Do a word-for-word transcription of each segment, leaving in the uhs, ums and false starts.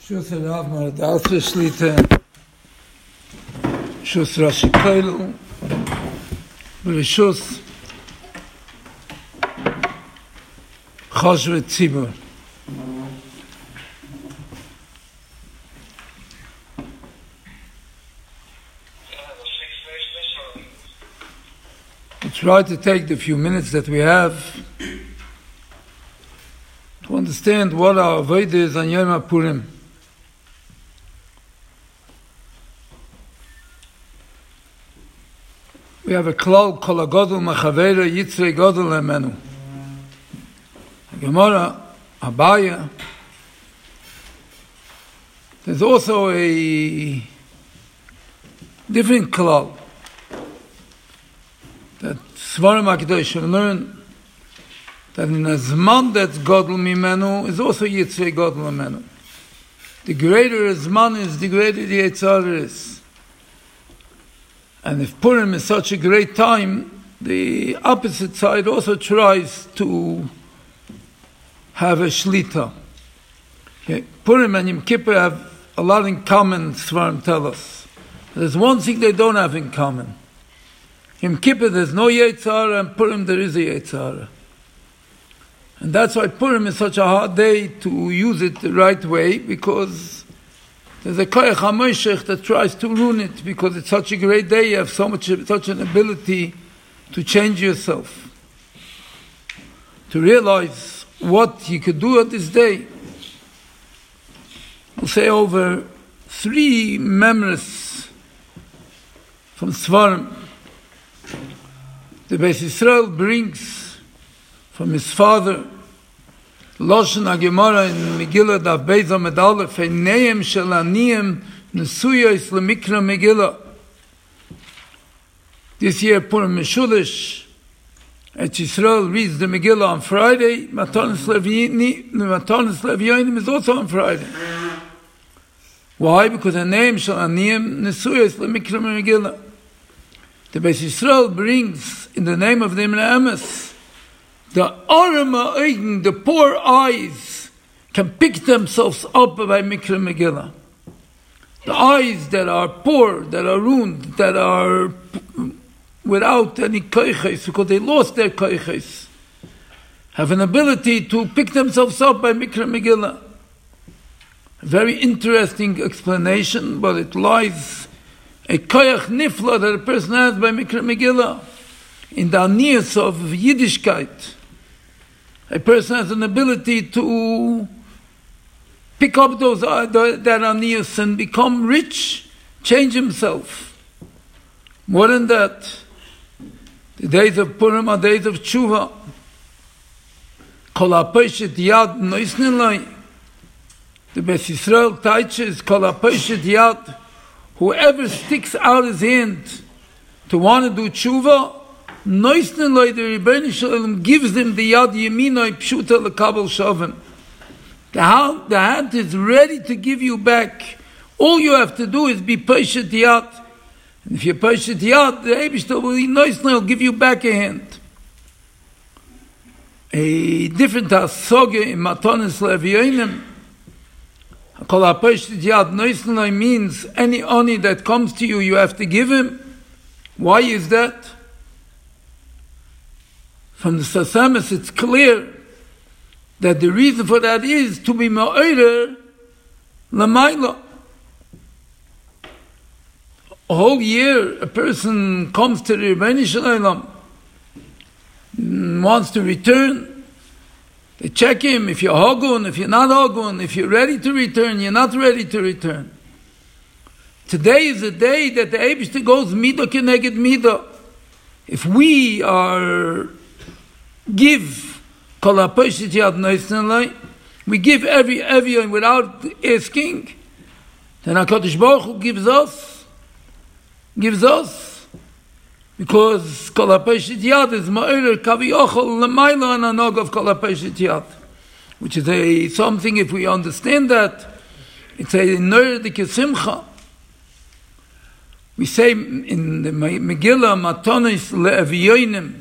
Shus Rav Maradalsa Shlita, Shus Rashi Kailu, Shus Chashvet Tzibur. We try to take the few minutes that we have to understand what our Avodah is on Yom HaPurim. We have a klal kol hagodol machavera yitzrei godol emenu. Gemara, Abaya. There's also a different klal that Svarim HaKadosh should learn, that in a zman that's godol mimenu is also yitzrei godol emenu. The greater a zman is, the greater the Yetzer Hara is. And if Purim is such a great time, the opposite side also tries to have a shlita. Okay. Purim and Yom Kippur have a lot in common, Svarim tell us. There's one thing they don't have in common. Yom Kippur there's no Yetzer Hara, and Purim there is a Yetzer Hara. And that's why Purim is such a hard day to use it the right way, because there's a koyach hamoshech that tries to ruin it, because it's such a great day, you have so much, such an ability to change yourself, to realize what you could do at this day. We'll say over three memories from Svarim. The Beis Yisrael brings from his father Loshen HaGemara in Megillah Daf Beis Amud Aleph, Einayim shel aniyim nesuyos lemikra Megillah. This year Purim Meshulish, Eretz Yisrael reads the Megillah on Friday. Matanis Levyonim is also on Friday. Why? Because Einayim shel aniyim nesuyos lemikra Megillah. The Beis Yisrael brings in the name of the Imre Emes, the Arama Eigen, the poor eyes, can pick themselves up by Mikra Megillah. The eyes that are poor, that are ruined, that are without any koiches, because they lost their koiches, have an ability to pick themselves up by Mikra Megillah. A very interesting explanation, but it lies a koyach nifla that a person has by Mikra Megillah in the aniyas of Yiddishkeit. A person has an ability to pick up those uh, that aniyas and become rich, change himself. More than that, the days of Purim are days of tshuva. Kol ha'poshet yad noisnin lai. The Beis Yisrael teaches kol ha'poshet yad. Whoever sticks out his hand to want to do tshuva, Noisnin loy, the Rebbeinu Shalom gives them the yad yeminoi pshuta lekabel shavim. The hand, the hand is ready to give you back. All you have to do is be poshet yad. And if you're poshet yad, the Eibishter will noisnin will give you back a hand. A different hasoge in Matanis Levyonim. Kol ha'poshet yad noisnin loy means any oni that comes to you, you have to give him. Why is that? From the Sasamis, it's clear that the reason for that is to be ma'orer l'mayla. A whole year, a person comes to the Rebbeinu Shalom, wants to return. They check him, if you're hogun, if you're not hogun, if you're ready to return, you're not ready to return. Today is a day that the Eibishter goes midah keneged midah. If we are give kol ha'poshet yad noisnin lai, we give every everyone without asking, then HaKadosh Baruch Hu gives us, gives us, because kol ha'poshet yad is ma'orer kaviyachol l'mayla and anog of kol ha'poshet yad, which is a something. If we understand that, it's a ner de kesimcha. We say in the Megillah Matanis le'evyonim,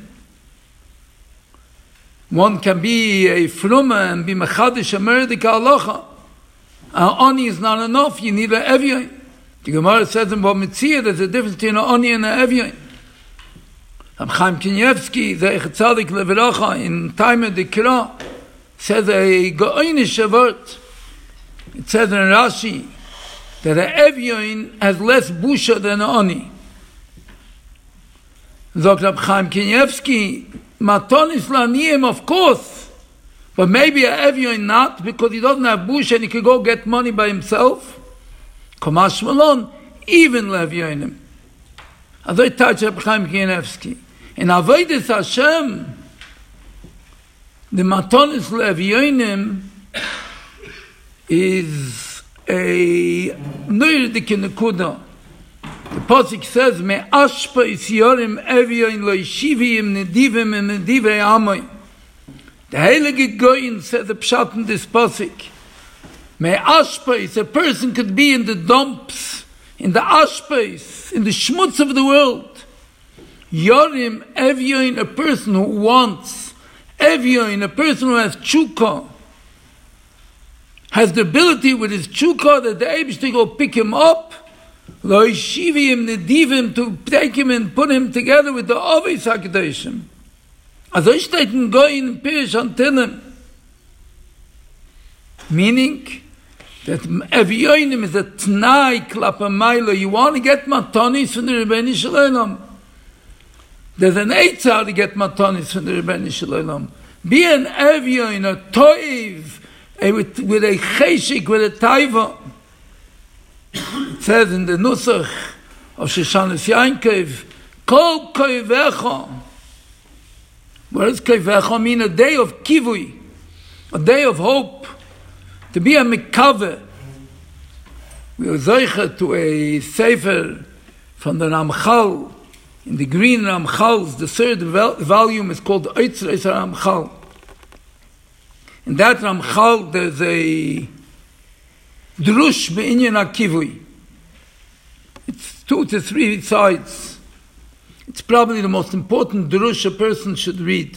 one can be a fruma and be mechadish a merdika halacha. Uh, oni is not enough, you need an Evion. The Gemara says in Bava Metzia, there's a difference between an Oni and an Evion. Rab Chaim Kanievsky, the Echatzadik Leveracha, in time of the Kira, says a Go'inish word. It says in Rashi that an Evion has less busha than an Oni. Zok Rab Chaim Kanievsky, Matonis Laniyim, of course, but maybe an Evion not, because he doesn't have busha and he can go get money by himself. Kamash Malon, even Levionim. As I touch Rab Chaim Kanievsky. In Avodas Hashem, the Matonis Levionim is a Nurdik Nekuda. The Pasuk says, Me Ashpa is Yorim Evioin Lo Yishivim Nedivim and Nedivei Amoy. The Heilige Goyin said the Pshat in this Pasuk. Me Ashpa is a person could be in the dumps, in the Ashpais, in the schmutz of the world. Yorim Evioin, a person who wants. Evioin, a person who has chukah, has the ability with his chukah that the Eibishter go pick him up, lo yishivim nedivim, to take him and put him together with the Ovis HaKadoshim. As I state in Goyin Pirish Antillim, meaning that Evioinim is a Tnai Klapamayla. You want to get Matonis from the Rebbeinu Shalom. There's an eitzah to get Matonis from the Rebbeinu Shalom. Be an Evioin, a Toiv, a, with, with a Cheshik, with a Taiva. It says in the Nusach of Shoshanas Yankov, Kol Koivecha. What does Koivecha mean? A day of Kivui, a day of hope. To be a Mekave. We are Zoicha to a Sefer from the Ramchal, in the green Ramchals. The third volume is called Oitzer Ramchal. In that Ramchal, there's a Drush Be'inyan HaKivui. It's two to three sides. It's probably the most important Drush a person should read.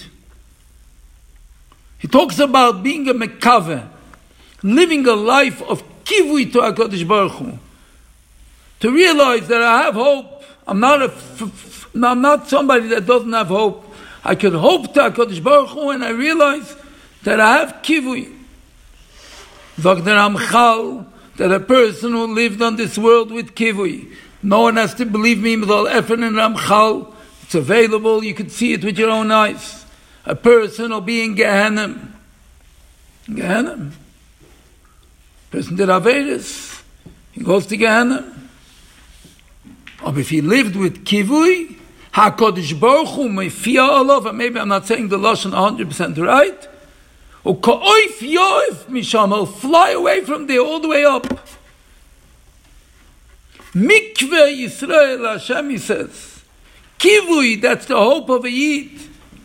He talks about being a Mekave, living a life of kivui to HaKadosh Baruch Hu. To realize that I have hope. I'm not a, I'm not somebody that doesn't have hope. I can hope to HaKadosh Baruch Hu, and I realize that I have kivui. Zog the Ramchal, that a person who lived on this world with kivui, no one has to believe me, Midol Efen and Ramchal. It's available, you can see it with your own eyes. A person will be in Gehenna. Gehenna. Person did Averis, he goes to Gehenna. Or if he lived with Kivui, HaKadosh Baruch Hu Mefia Olav, and maybe I'm not saying the Lashon one hundred percent right, or Ka'oif Yoif Misham, he'll fly away from there all the way up. Mikveh Yisrael Hashem, he says. Kivui, that's the hope of a Yid.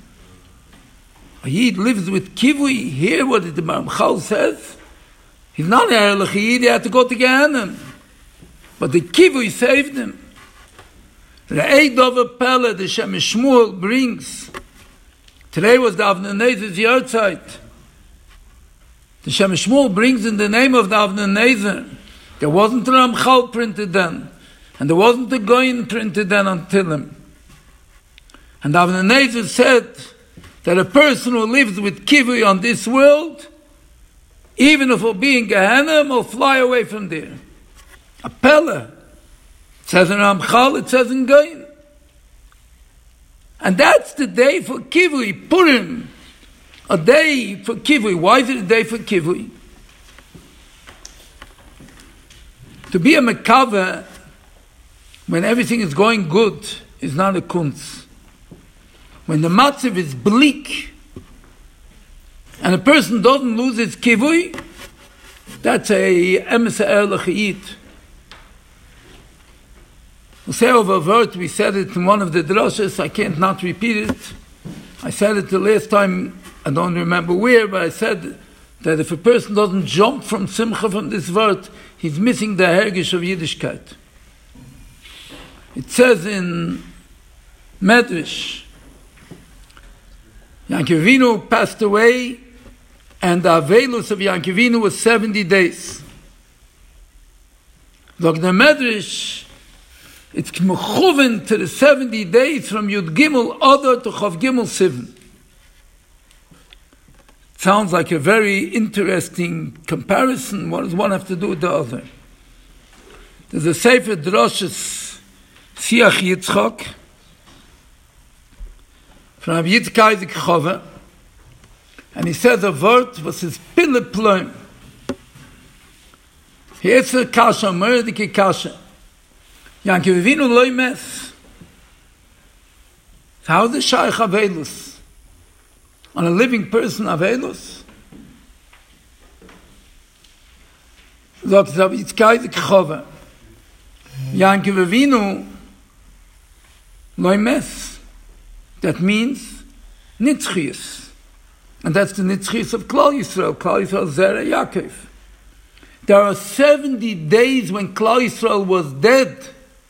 A Yid lives with Kivui. Hear what the Ramchal says. He's not a Erlich Yid, he had to go to Gehenna. But the Kivui saved him. The Eid of a Pele, the Shem Shmuel brings. Today was the Avnei Nezer's Yahrzeit. The Shem Shmuel brings in the name of the Avnei Nezer. There wasn't a Ramchal printed then. And there wasn't a Goyin printed then until him. And Avnei Nezer said that a person who lives with Kivui on this world, even if he'll be in Gehenna, he'll fly away from there. A Pele. It says in Ramchal, it says in Goyin. And that's the day for Kivui, Purim. A day for Kivui. Why is it a day for Kivui? To be a Mekave, when everything is going good, is not a kunz. When the matziv is bleak, and a person doesn't lose his kivui, that's a emes ha'erlich yid. We'll say over a word, we said it in one of the drashas, I can't not repeat it. I said it the last time, I don't remember where, but I said that if a person doesn't jump from simcha from this word, he's missing the hergish of Yiddishkeit. It says in Medrash, Yankov Avinu passed away, and the Avelus of Yankov Avinu was seventy days. Like the Medrash, it's mechuven to the seventy days from Yud Gimel Adar to Chav Gimel Sivan. Sounds like a very interesting comparison. What does one have to do with the other? There's a Sefer Droshes Siach Yitzchak from Rabbi Yitzchak Isaac Chove, and he says a word was his pille ploim. He is a kasha, merdike kasha. Yankiv Avinu loy mes. How is the shaykh avelus? On a living person avelus? Sagt Rabbi Yitzchak Isaac Chove. Yankiv Avinu loy mes. That means nitzchius. And that's the nitzchius of Klal Yisrael. Klal Yisrael Zera Yaakov. There are seventy days when Klal Yisrael was dead.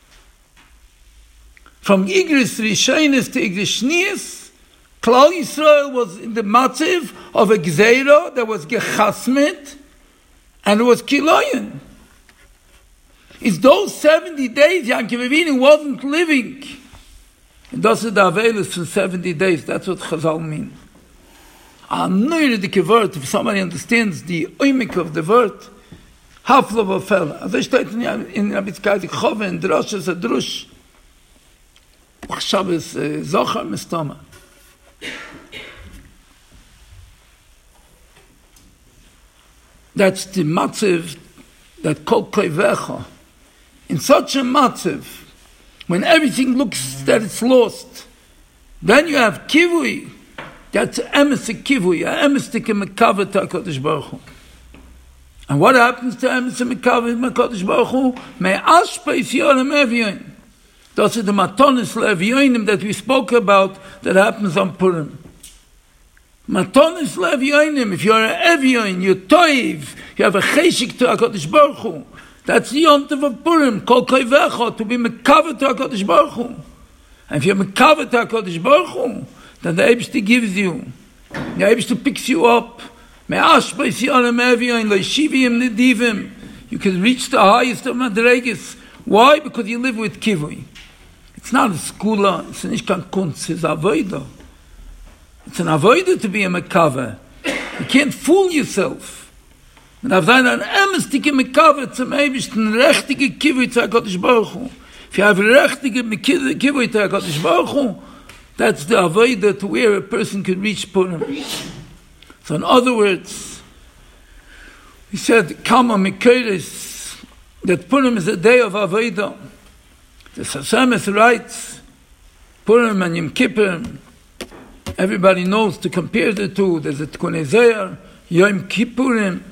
From Igris Rishonis to Igris Shnius, Klal Yisrael was in the matziv of a gzeira that was gechasmet, and it was kiloyan. It's those seventy days Yankiv Avinu wasn't living. And that's the avelus for seventy days. That's what Chazal mean. A neurdige word, if somebody understands the oimik of the word, half of a fella. As I state in Rabbi Yitzchak Chove, in Drosh is a drush. Shabbos Zohar Mistama. That's the matziv that kol koivecha. In such a matziv, when everything looks that it's lost, then you have kivui. That's emes kivui, emes tike mekaveh to HaKadosh Baruch Hu. And what happens to emes mekaveh to HaKadosh Baruch Hu? Me ashpeis yorem evyoin. Those are the matonis le'evyoinim that we spoke about that happens on Purim. Matonis le'evyoinim, if you're an evyoin, you're toiv, you have a cheshik to HaKadosh Baruch Hu. That's the yontav of Purim, kol koivecha, to be mekaveh to HaKadosh Baruch Hu. And if you're mekaveh to HaKadosh Baruch Hu, then the Eibishter gives you. The Eibishter picks you up. Me'ash beis yorem evyoin, le'shivim nedivim. You can reach the highest of madreges. Why? Because you live with kivui. It's not a skula, it's nicht kein kunst, it's a avoida. It's an avoida to be a mekaveh. You can't fool yourself. And I've done an emestike mekaveh zum Eibishten, rechtige kivui to HaKadosh Baruch Hu. If you have a rechtige kivui to HaKadosh Baruch Hu, that's the avoida to where a person can reach Purim. So in other words, he said, Kama Mikeres, that Purim is a day of avoida. The Sasamis writes, Purim and Yom Kippur, everybody knows to compare the two. There's a Tikkun Zohar, Yom Kippurim.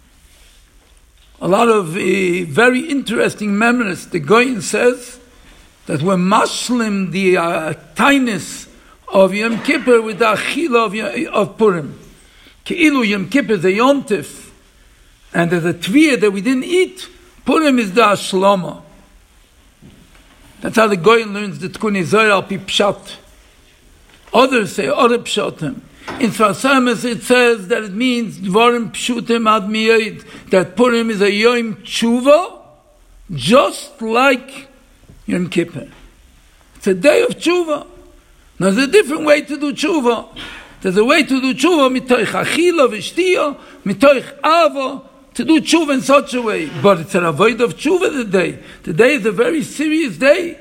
A lot of uh, very interesting memories. The Goyen says that we're mashlim the uh, tightness of Yom Kippur with the achila of, of Purim. Ke'ilu Yom Kippur is a yontif, and there's a tviyah that we didn't eat. Purim is the ashlama. That's how the Goyen learns the Tikkun Zohar al pi pshat. Others say other pshatim. In Sfasamis it says that it means dvarim pshutim ad miyad, that Purim is a yom tshuva, just like Yom Kippur. It's a day of tshuva. Now there's a different way to do tshuva. There's a way to do tshuva mitoich achila v'shtiya, mitoich ava, to do tshuva in such a way. But it's an avoid of tshuva the day. The day is a very serious day.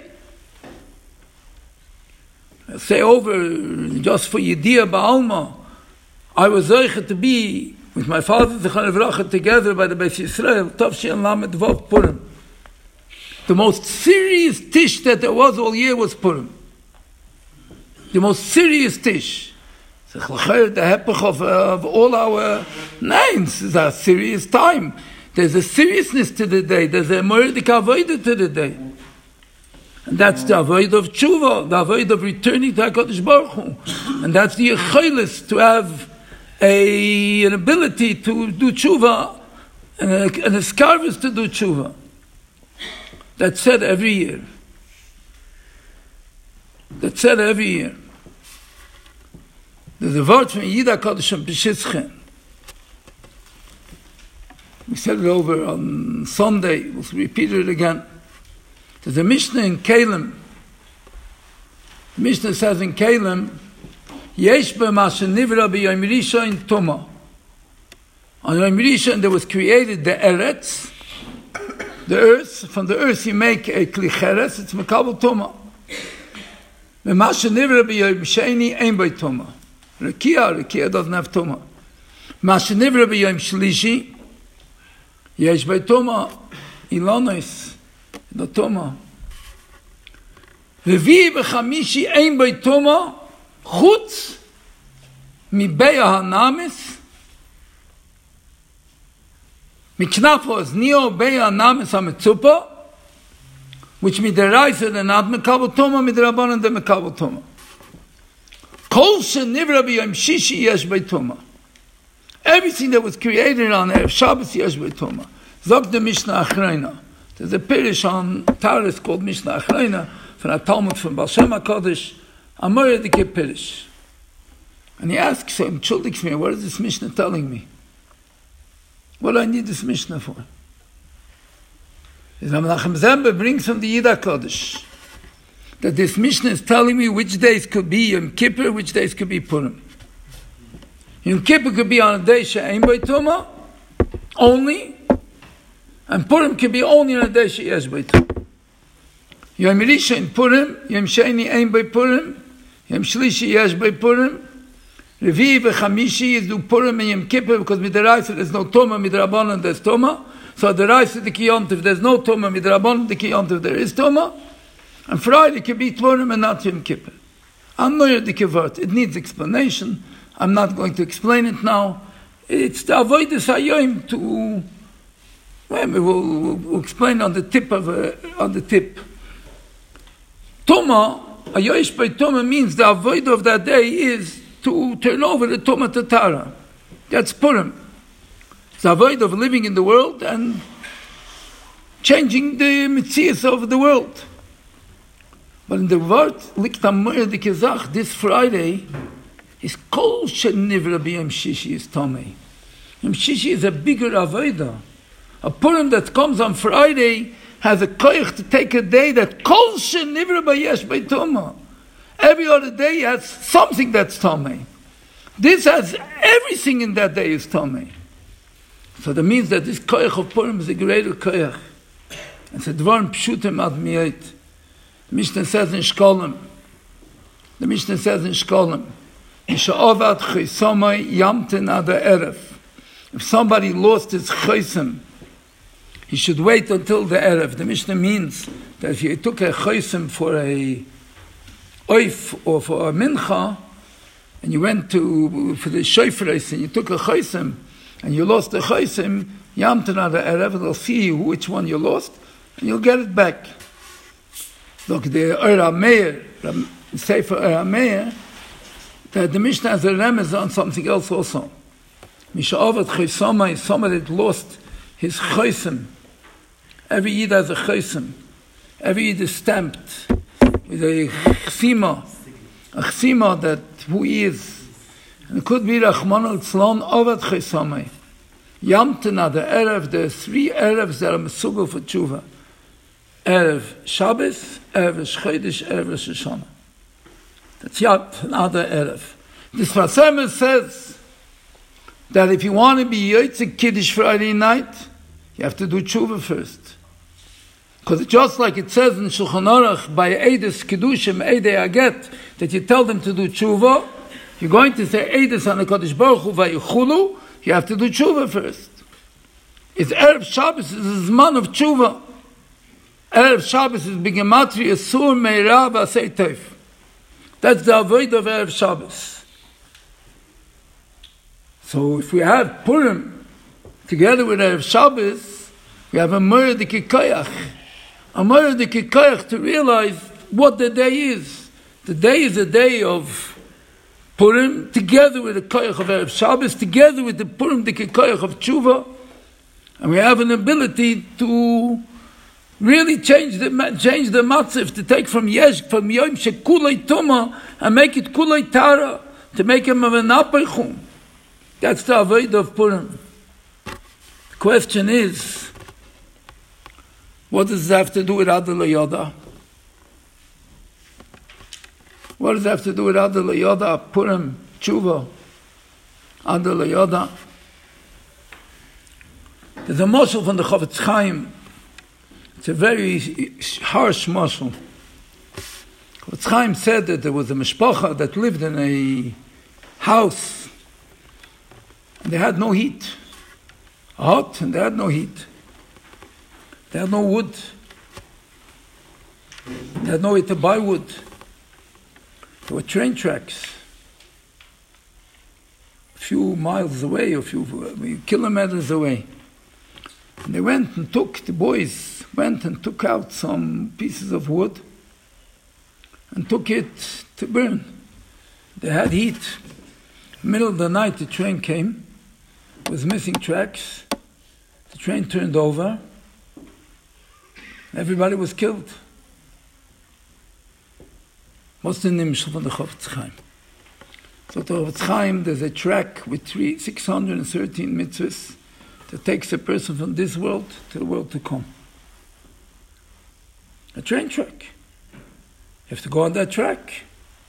I say over, just for Yediyah Ba'alma, I was zeicha to be with my father Zichron Livracha together by the Beis Yisrael, Tavshin Lamed Vav Purim. The most serious tish that there was all year was Purim. The most serious tish. The hepech of, uh, of all our names is a serious time. There's a seriousness to the day. There's a moedik avodah to the day. And that's the avodah of tshuva, the avodah of returning to HaKadosh Baruch Hu. And that's the yechilis, to have a, an ability to do tshuva, and a, and a skarvis to do tshuva. That's said every year. That's said every year. There's a word from Yida Kodesh and Peshitzchen. We said it over on Sunday. We'll repeat it again. There's a Mishnah in Kalim. The Mishnah says in Kalim, Yesh b'ma shenivra b'yom rishon tuma. On Yom Rishon there was created the Eretz, the earth. From the earth you make a kli cheres, it's mekabel tuma. B'ma shenivra b'yom sheni ein by tuma. Rekia, Rekia doesn't have tuma. B'ma shenivra b'yom shlishi, yesh by tuma, ilonis, the tuma. V'vi b'chamishi ein by tuma, chutz mibeya hanamis, miknafos neo beya hanamis hametzupa, which mideraisa the not mekabel toma, miderabanan the mekabel toma. Kol shenivra b'yom shishi yesh by toma. Everything that was created on Erev Shabbos yesh by toma. Zog the Mishnah Achreina. There's a pirish on Taurus called Mishnah Achreina from a Talmud from Baal Shem HaKadosh. Amar Yedike pirish. And he asks him, Chuldik me, what is this Mishnah telling me? What do I need this Mishnah for? His Menachem Zembe brings from the Yid HaKadosh that this Mishnah is telling me which days could be Yom Kippur, which days could be Purim. Yom Kippur could be on a day she'ein by tuma, only, and Purim could be only on a day she'yesh by tuma. Yom Rishon Purim, Yom Sheni ein by Purim, Yom Shlishi yesh by Purim, Revi v'chamishi is do Purim and Yom Kippur, because midaraisa there's no tuma, midrabanan there's tuma, so the deraisa the kiyontiv there's no tuma, midrabanan the kiyontiv there is tuma, and Friday could be Purim and not Yom Kippur. I'm not the kivert, it needs explanation. I'm not going to explain it now. It's the avodas hayom to. Well, we'll, we'll explain on the tip of a, on the tip. Toma, ayosh by Toma means the avodah of that day is to turn over the Toma Tatara. That's Purim. It's the avodah of living in the world and changing the mitzias of the world. But in the word Liktamur the Kazach this Friday. Is kol shenivra b'yom shishi is tomei. Yom shishi is a bigger avodah. A Purim that comes on Friday has a koich to take a day that kol shenivra b'yesh b'toma. Every other day has something that's tomei. This has everything in that day is tomei. So that means that this koich of Purim is a greater koich. It's a dvarim pshutim ad miyait. The Mishnah says in Shkolim. The Mishnah says in Shkolim. If somebody lost his chaysim, he should wait until the Erev. The Mishnah means that if you took a chaysim for a oif or for a mincha, and you went to for the shofres and you took a chaysim, and you lost the chaysim, yamten ad Erev, they'll see which one you lost, and you'll get it back. Look, the Ora Meir, Sefer Ora Meir, that the Mishnah has a remez on something else also. Misha'avat chaysama is somebody that lost his chaysim. Every Yid has a chaysim. Every Yid is stamped with a chsima, a chsima that who he is. And it could be Rachman al-Tzlon avat chaysama. Yamtena, the Erev, there are three Erevs that are mesugel for tshuva. Erev Shabbos, Erev Shchodesh, Erev Rosh Hashanah. That's yet another Erev. This Rasemer says that if you want to be Yotze Kiddush Friday night, you have to do tshuva first. Because just like it says in Shulchan Aruch, by Eides Kiddushim, Eidei Aget, that you tell them to do tshuva, you're going to say Eides on the Kodesh Baruch Hu Vayichulu, you have to do tshuva first. It's Erev Shabbos, it's a Zman of tshuva. Erev Shabbos is B'gematria Sur Meira V'asei Teif. That's the avodah of Erev Shabbos. So if we have Purim together with Erev Shabbos, we have a Murad Kikoyach. A Murad Kikoyach to realize what the day is. The day is a day of Purim together with the Koyach of Erev Shabbos, together with the Purim the Kikoyach of Tshuva. And we have an ability to really change the change the matzif, to take from yesh from yom shekulei tuma and make it kulei tara, to make him of an apeichum. That's the avodah of Purim. question is, what does it have to do with Adel Yoda? What does it have to do with Adel Yoda, Purim, Tshuva, Adel Yoda? There's a mashal from the Chofetz Chaim. It's a very harsh mashal. Chofetz Chaim said that there was a mishpacha that lived in a house, and they had no heat. Hot, and they had no heat. They had no wood. They had no way to buy wood. There were train tracks a few miles away, a few kilometers away. And they went and took, the boys went and took out some pieces of wood and took it to burn. They had heat. Middle of the night, the train came, was missing tracks. The train turned over. Everybody was killed. What's the nimshal from the Chofetz Chaim? So the Chofetz Chaim, there's a track with three, six hundred thirteen mitzvahs that takes a person from this world to the world to come. A train track. You have to go on that track.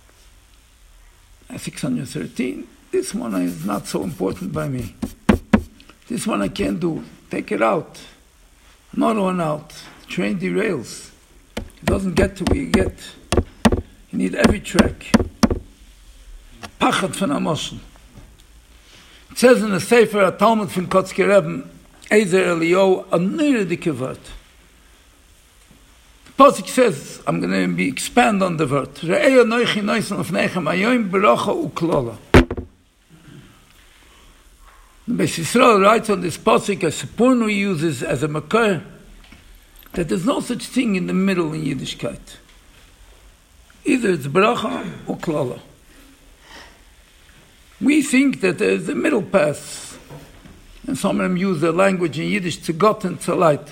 At six hundred thirteen, this one is not so important by me. This one I can't do. Take it out. Another one out. The train derails. It doesn't get to where you get. You need every track. Pachat von Amoshel. It says in the Sefer, a Talmud from Kotzker Rebbe, Ezer Eliyahu, a neiridike word. The Pasuk says, I'm going to be expand on the word. Re'ei anoichi noisen lefnechem ayoim beracha uklola. The Beis Yisrael writes on this Pasuk, as Sipurnu uses as a makar, that there's no such thing in the middle in Yiddishkeit. Either it's bracha or klala. We think that there's a middle path, and some of them use the language in Yiddish, tzegot and tzalait.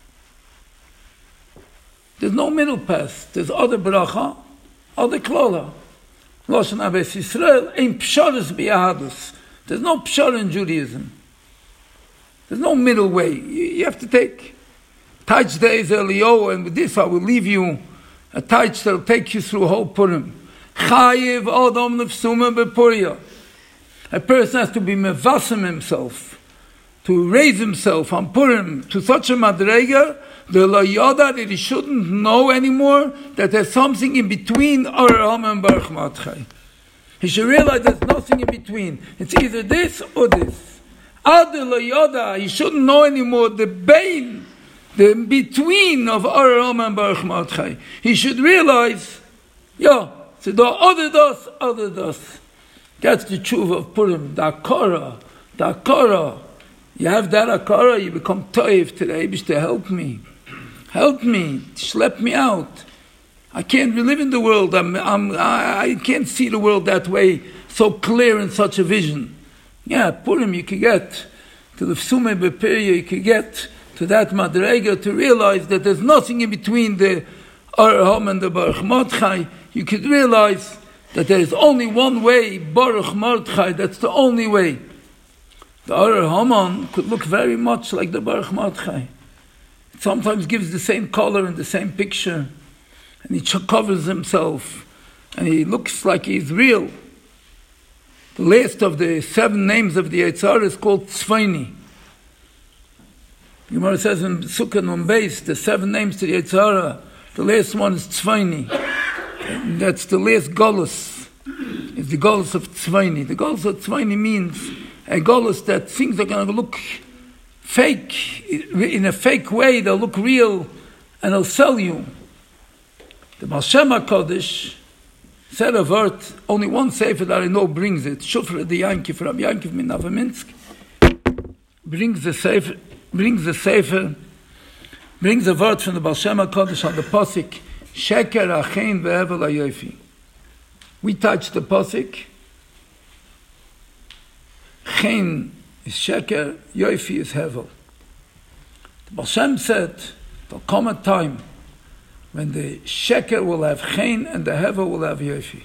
There's no middle path. There's other bracha, other klala. Loshen Beis Yisrael ein psharas b'yahadus. There's no pshara in Judaism. There's no middle way. You have to take Taich De'ez Eliyahu, and with this I will leave you a taich that will take you through whole Purim. Chayiv Adam Nefsuma B'Puria. A person has to be mevasim himself, to raise himself on Purim to such a madrega, the loyada, that he shouldn't know anymore that there's something in between Aram and Baruch Matchai. He should realize there's nothing in between. It's either this or this. Ad loyada, he shouldn't know anymore the bain, the between of Aram and Baruch Matchai. He should realize, yeah, so the other does, other does. That's the tshuva of Purim, the akara, the akara. You have that akara, you become toiv to the Eibush to help me. Help me, schlep me out. I can't live in the world, I'm, I'm, I, I can't see the world that way, so clear in such a vision. Yeah, Purim, you can get to the Fsume Bepirya, you can get to that Madrega to realize that there's nothing in between the Arham and the Baruch Mordechai. You could realize that there is only one way, Baruch Mordechai, that's the only way. The Arar Haman could look very much like the Baruch Mordechai. It sometimes gives the same color in the same picture, and he covers himself, and he looks like he's real. The last of the seven names of the Yetzer Hara is called Tzvaini. Gemara says in Sukkah Nun Beis, the seven names to the Yetzer Hara, the last one is Tzvaini. And that's the last Golus. It's the Golus of Tzvaini. The Golus of Tzvaini means a Golus that things are going to look fake. In a fake way, they'll look real and they'll sell you. The Baal Shem HaKodesh said a word, only one sefer that I know brings it. Shufra the Yankiv, Rabbi Yankiv min Novominsk, brings the sefer, brings the sefer, brings a word from the Baal Shem HaKodesh on the Pasuk, Sheker Achein Ve'evel HaYofi. We touch the Pasuk. Chen is Sheker, Yofi is Hevel. The Baal Shem said, there'll come a time when the Sheker will have Chen and the Hevel will have Yofi.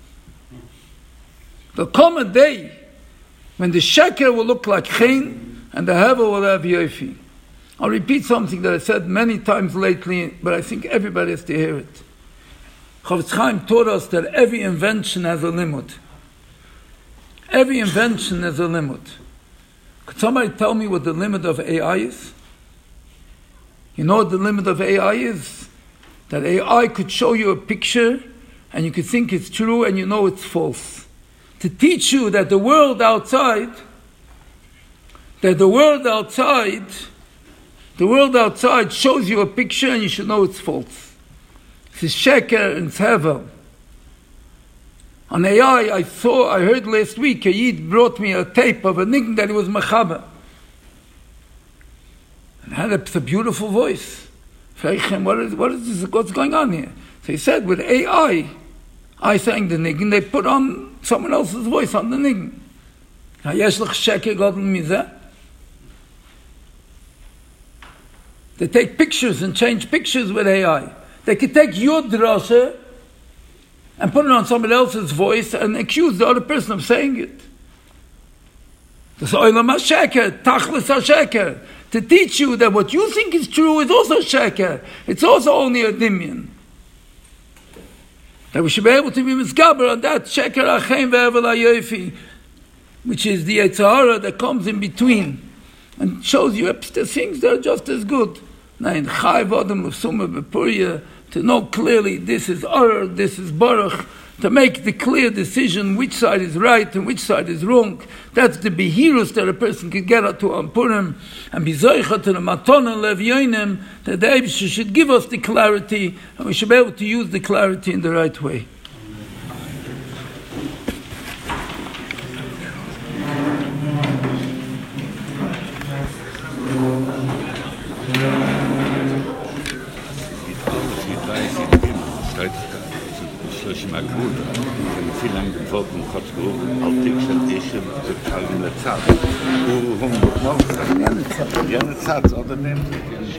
There'll come a day when the Sheker will look like Chen, and the Hevel will have Yofi. I'll repeat something that I said many times lately, but I think everybody has to hear it. Chofetz Chaim taught us that every invention has a limit. Every invention has a limit. Could somebody tell me what the limit of A I is? You know what the limit of A I is? That A I could show you a picture and you could think it's true and you know it's false. To teach you that the world outside, that the world outside, the world outside shows you a picture and you should know it's false. It's sheker and it's hevel. On A I, I saw, I heard last week, a Yid brought me a tape of a niggun that he was mechaber. And had a, a beautiful voice. What is, what is this, what's going on here? So he said, with A I, I sang the niggun, they put on someone else's voice on the niggun. They take pictures and change pictures with A I. They could take your drasha and put it on somebody else's voice and accuse the other person of saying it. This oilam ha-sheker, tachlis ha-sheker, to teach you that what you think is true is also sheker. It's also only a dimion. That we should be able to be misgaber on that sheker achem ve'evel ha-yofi, which is the Yetzirah that comes in between and shows you the things that are just as good. Nein, chayv adam l'suma b'purya, to know clearly this is Ur, this is Baruch, to make the clear decision which side is right and which side is wrong. That's the behirus that a person can get to on Purim, and be zoicha to the matona lev yoinim, that the Eibusher should give us the clarity, and we should be able to use the clarity in the right way. Viel lang gefolgt und hat gerufen, auf dich und ich zu teilen der Zeit. Du, hum, noch, ja, eine Zeit, oder nehmen